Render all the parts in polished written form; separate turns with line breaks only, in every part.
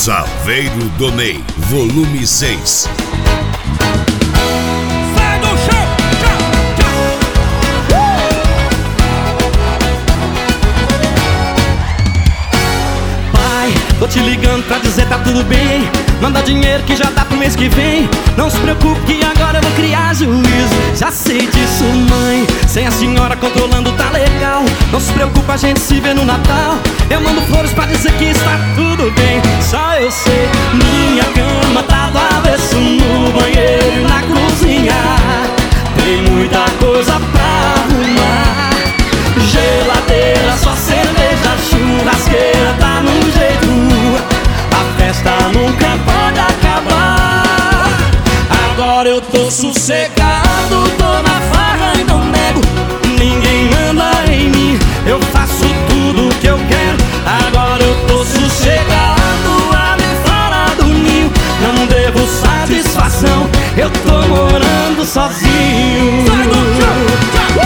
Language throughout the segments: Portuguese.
Saveiro do Ney, volume 6.
Sai do chão, tchau, tchau. Pai, tô te ligando pra dizer tá tudo bem. Manda dinheiro que já dá pro mês que vem. Não se preocupe que agora eu vou criar juízo. Já sei disso, mãe. Sem a senhora controlando tá legal. Não se preocupe, a gente se vê no Natal. Eu mando flores pra dizer que está tudo bem. Só eu sei, minha cama tá do avesso, no banheiro e na cozinha. Tem muita coisa pra arrumar. Geladeira, só cerveja, churrasqueira tá no jeito. A festa nunca pode acabar. Agora eu tô sossegado, tô na farra e não nego. Ninguém manda em mim, eu faço tudo que eu quero. Agora eu tô sossegado, ali fora do ninho. Não devo satisfação, eu tô morando sozinho. Sai do chão,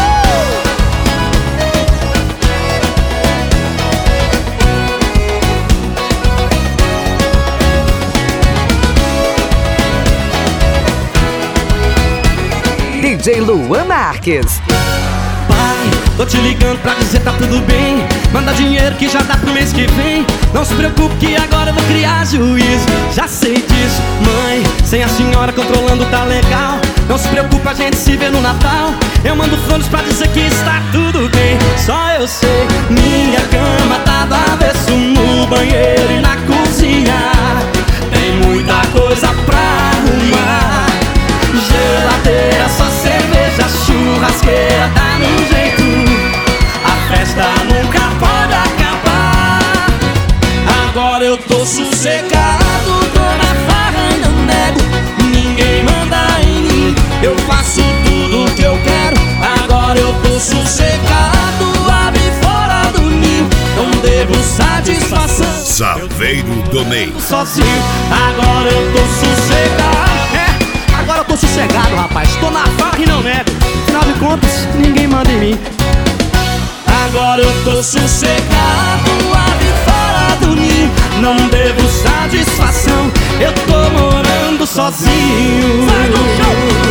DJ Luan Marques.
Pai, tô te ligando pra dizer tá tudo bem. Manda dinheiro que já dá pro mês que vem. Não se preocupe que agora eu vou criar juízo. Já sei disso, mãe. Sem a senhora controlando tá legal. Não se preocupe, a gente se vê no Natal. Eu mando flores pra dizer que está tudo bem. Só eu sei, minha cama tá do avesso, no banheiro e na cozinha. Tem muita coisa pra arrumar. Geladeira, só cerveja, churrasqueira tá no jeito. A festa nunca pode acabar. Agora eu tô sossegado, tô na farra e não nego. Ninguém manda em mim, eu faço tudo que eu quero. Agora eu tô sossegado, ave fora do ninho. Não devo satisfação,
Saveiro do Ney.
sozinho. Agora eu tô sossegado. Agora eu tô sossegado, rapaz. Tô na farra e não nego. Afinal de contas, ninguém manda em mim. Agora eu tô sossegado, ave fora do ninho. Não devo satisfação, eu tô morando sozinho. Sai do chão.